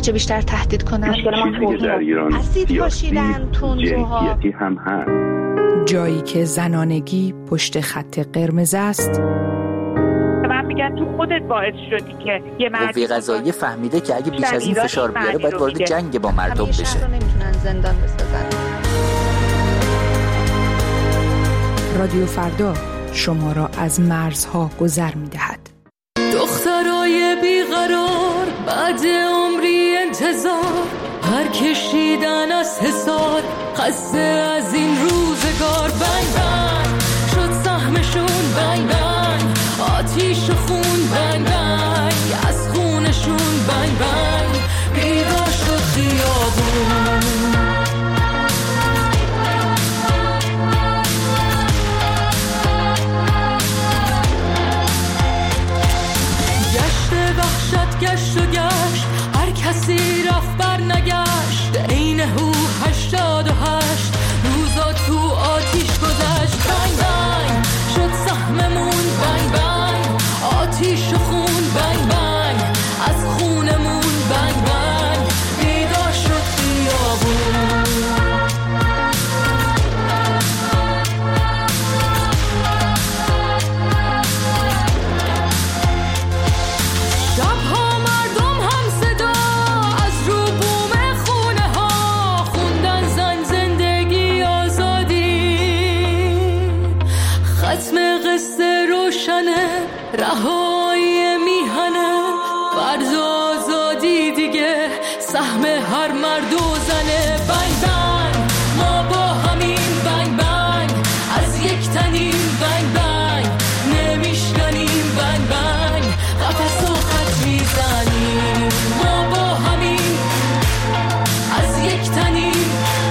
چه بیشتر تهدید کنن. چیزی در ایران اسید پاشیدن، تندروها هم هست. جایی که زنانگی پشت خط قرمز است. من میگم تو خودت باعث شدی که یه مرد قوه قضاییه فهمیده که اگه بیش از این فشار بیاره باید وارد جنگ با مردم بشه. همیشه رو نمیتونن زندان بسازن. رادیو فردا شما را از مرزها گذر می‌دهد. دخترای بیقرار بعد عمری انتظار، پر کشیدن از حصار، خسته از این روزگار. بنگ بنگ شد سهمشون، بنگ بنگ آتیش و خون، بنگ بنگ از خونشون، بنگ بنگ بیدار شد خیابون. گشت و گشت هر کسی رفت بر نگشت، عین هو 88 روزا تو آتیش گذشت. بنگ بنگ شد سهممون، بنگ بنگ آتیش و خون، بنگ بنگ از خونمون، بنگ بنگ بیدار شد خیابون. رهایی میهنه فرض آزادی دیگه، سهم هر مرد و زنه. بنگ بنگ ما با همین، بنگ بنگ از یک تنیم، بنگ بنگ نمیشکنیم، بنگ بنگ قفس و خط میزنیم. ما با همین از یک تنیم،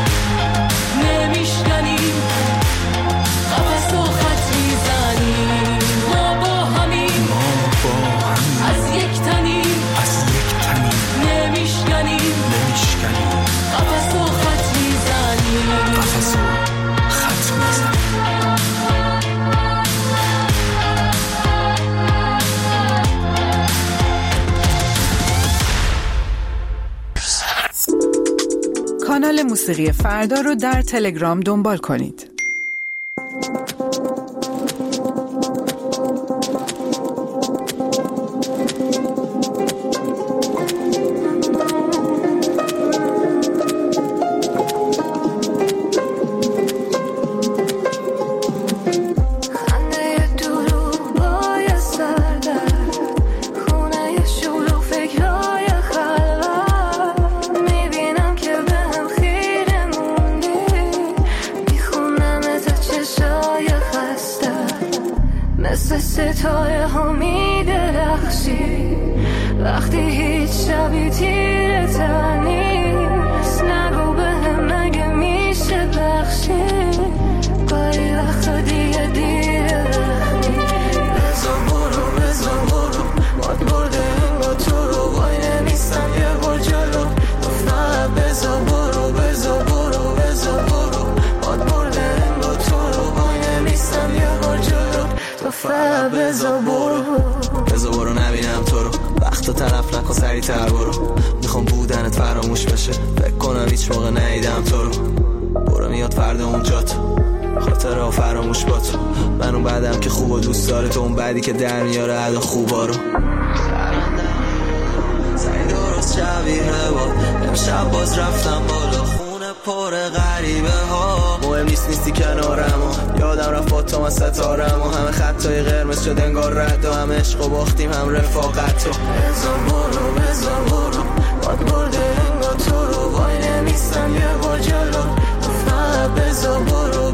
نمیشکنیم، قفس و خط میزنیم. از یک تنیم نمیشکنیم، قفس و خط میزنیم. کانال موسیقی فردا رو در تلگرام دنبال کنید. ستاره ها می درخشی وقتی هیچ شبی تیره نیست. نگو به هم نگه میشه بخشی، گاهی وقتا دیگه دیره وقتی. بزا برو ماد برده انگا تو رو، وای نمیستم یه بار جلو. فقط بزا برو ماد برده انگا تو رو، وای نمیستم یه بار جلو. تو فقط بزا برو نبینم تو رو. وقتا طرف نکن سریع‌تر برو، میخوام بودنت فراموش بشه. فکر کنم هیچ موقع ندیدم تو رو. برو میاد فردا اونجات، خاطره ها فراموش با تو. من اون بعدم که خوب و دوست داره، تو اون بعدی که در میاره عدا خوبا رو. سعی درست شبیه با امشب باز رفتم بالا، خونه پر غریبه ها. مهم نیستی کنارم و یادم رفت با تو من ستارم و همه خطای قرمز شد انگار رد و همه عشق و باختیم هم رفاقت رو. بزا برو باد برده انگار تو رو، وای نمیستم یه بار جلو. فقط بزا برو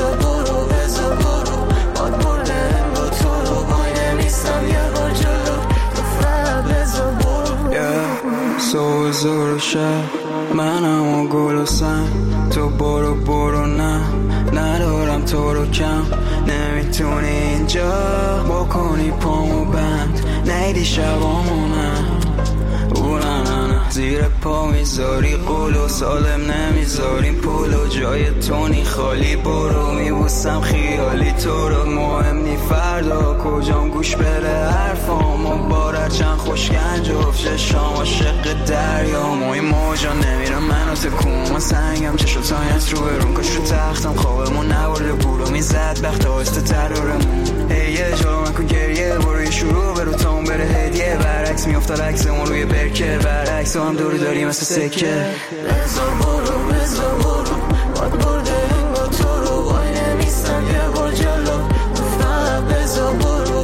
باد برده انگار تو رو، وای نمیستم یه بار جلو. فقط بزا برو زور شب منم و گل و سن، تو برو نه ندارم تو رو کم. نمیتونی اینجا بکنی پامو بند، نیدی شبامونم نه زیر پا میذاری قولو سالم نمیذاریم پولو جای تونی خالی برو میبوسم خیالی تو رو مهم نی فردا کجام گوش بره حرفام و بارد چند خوشگن جفت شام عاشق دریام و این موجا نمیرم منو تکون سنگم چشو تایت رو برون کش رو تختم خوابمون نبرده بورو میزد بخت آسته ترارمون یه جلو من کن گریه برو یه شروع برو تاون بره هدیه برعکس میافتاد عکسمون روی برکه برعکس هم دوری داری مثل سکه بزار برو باد برده این با تو رو وای نمیستم یه بار جلو فقط بزار برو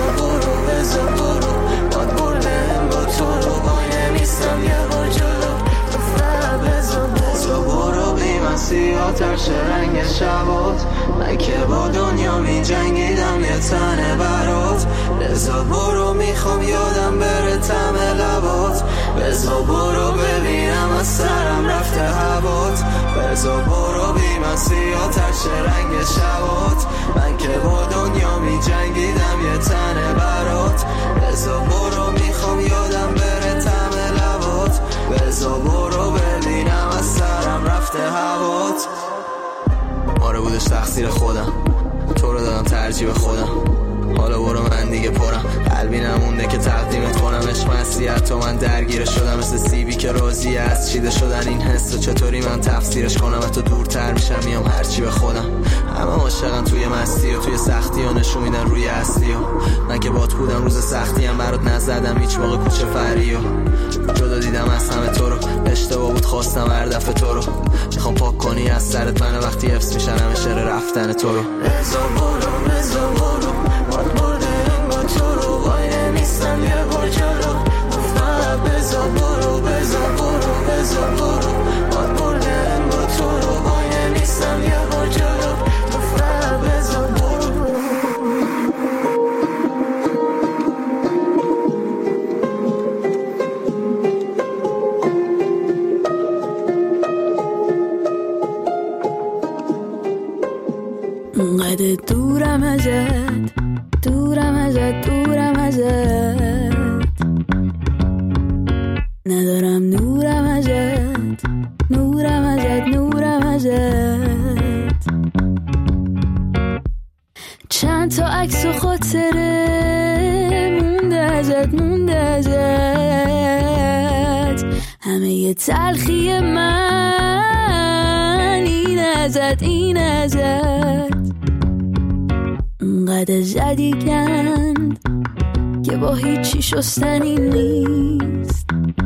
باد برده این با تو رو وای نمیستم یه بار جلو فقط بزار برو بی من سیاه ترش رنگ شبات من که با دنیا می جنگیدم یه تنه برات بزار برو میخوام یادم بره طعم لبات بزار برو ببینم از سرم رفته هوات بزار برو بی من سیاه ترش رنگ شبات من که با دنیا می جنگیدم یه تنه برات بزار برو میخوام یادم بره طعم لبات بزار برو ببینم از سرم رفته هوات آره بودش تقصیر خودم تو رو دادم ترجیح به خودم حالا برو من دیگه پرم قلبی نمونده که تقدیمت کنم عشق مسیحت تو من درگیر شدم مثل سیبی که راضی از چیده شدن این حس و چطوری من تفسیرش کنم و تو دورتر میشم میام هرچی به خودم همه عاشقن توی مستی و توی سختی و نشون میدن روی هستی و من که بات بودم روز سختی هم برات نزدم هیچ موقع کوچه فری و جدا دیدم از همه تو رو اشتباه بود خواستم هر دفعه تو رو میخوام پاک کنی از سرت من وقتی حفظ میشن همه شعر رفتن تو رو بزار برو باد برده این با تو رو وای نمیستم یه بار جلو فقط بزار برو باد برده این با تو رو وای نمیستم یه بار جلو فقط بزار برو اونقدر دورم ازت ندارم نورم ازت چند تا عکس و خاطره مونده ازت همه یه تلخی من این ازت اونقدر زدی گند که با هیچی شستنی نیست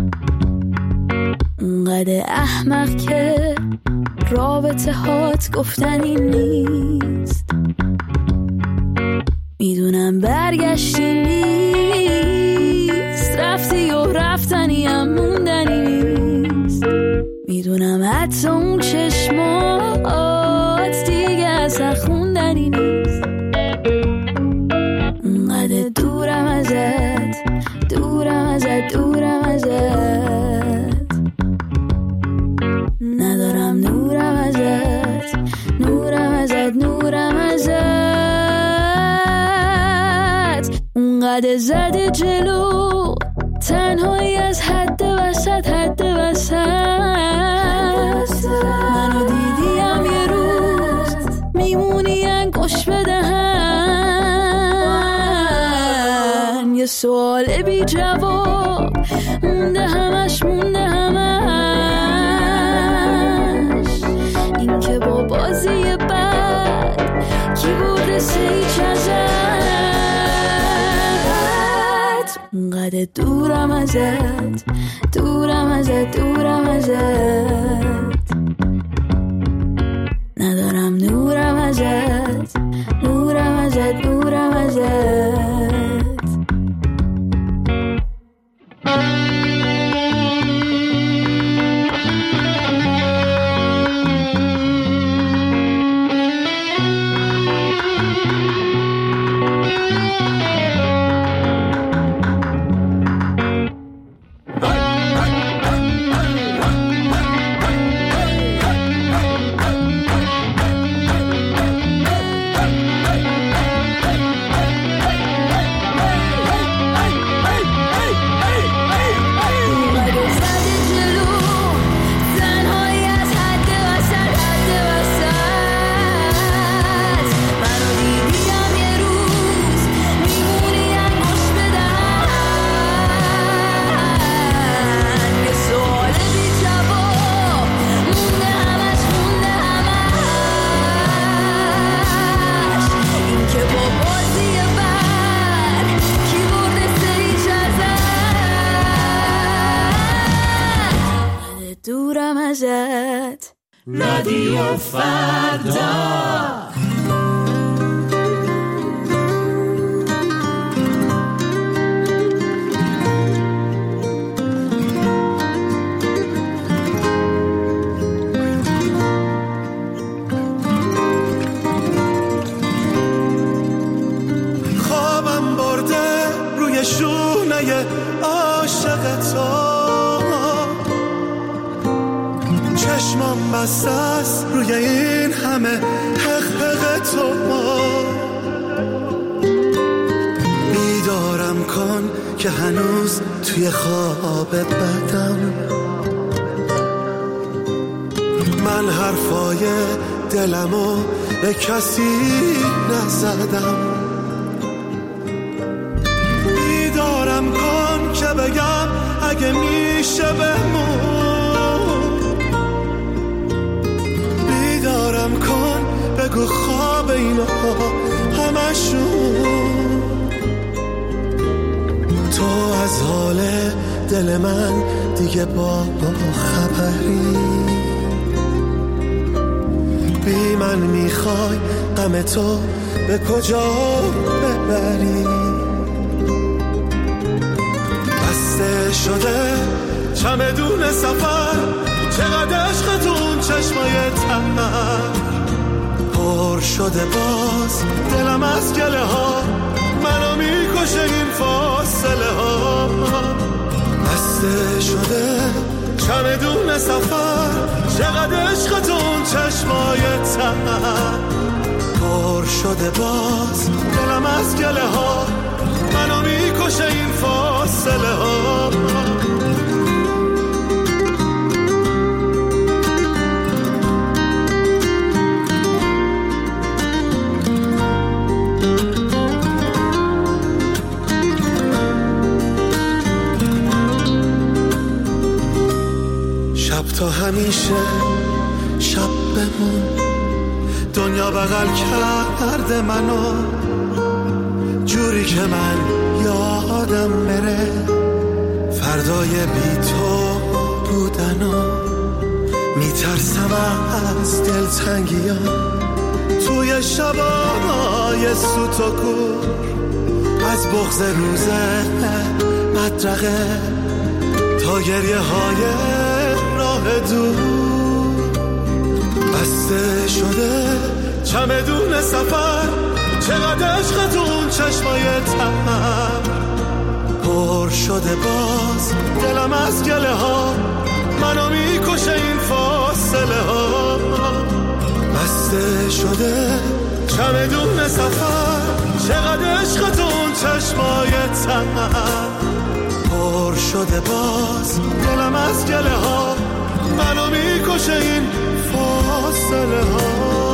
اونقدر احمق که رابطه هات گفتنی نیست میدونم برگشتی نیست رفتی و رفتنی هم موندنی نیست میدونم حتی اون چشمات دیگه اصلا خوندنی نیست اونقدر دورم ازت ندارم نورم ازت اونقدر زده جلو تنهایی از حد وسط منو دیدیم یه روز میمونی انگوش بدهن یه سوال بی جواب مونده همش این که با بازی بد کی برده سیچ ازت اونقدر دورم ازت ندارم نورم ازت رادیو فردا. خوابم برده روی شونه عاشق تو، چشمم بسته است روی این همه حق تو. بیدارم کن که هنوز توی خواب بدم، من حرفای دلمو به کسی نزدم. بیدارم کن که بگم اگه میشه بمون، بیدارم کن بگو خواب اینها همشون. تو از حال دل من دیگه با خبری، بی من میخوای غم تو به کجا ببری. بسته شده چمدون سفر، چقدر عشقتون چشمای تر، پر شده باز دلم از گله ها، منو میکشه این فاصله ها. بسته شده چمدون سفر، چقدر عشقتون چشمای تر، پر شده باز دلم از گله ها، منو میکشه این فاصله ها. شب تا همیشه شب بمون، دنیا بغل کرده منو جوری که من یادم بره فردای بی تو بودنو. میترسم از دلتنگیام توی شبای سوت و کور، از بغض روز بدرقه تا گریه های راه دور. بسته شده چمدون سفر، چقدر عشقتون چشمای تر، پر شده باز دلم از گله ها، منو میکشه این فاصله ها. بسته شده چمدون سفر، چقدر عشقتون چشمای تر، پر شده باز دلم از گله ها، منو میکشه این فاصله ها.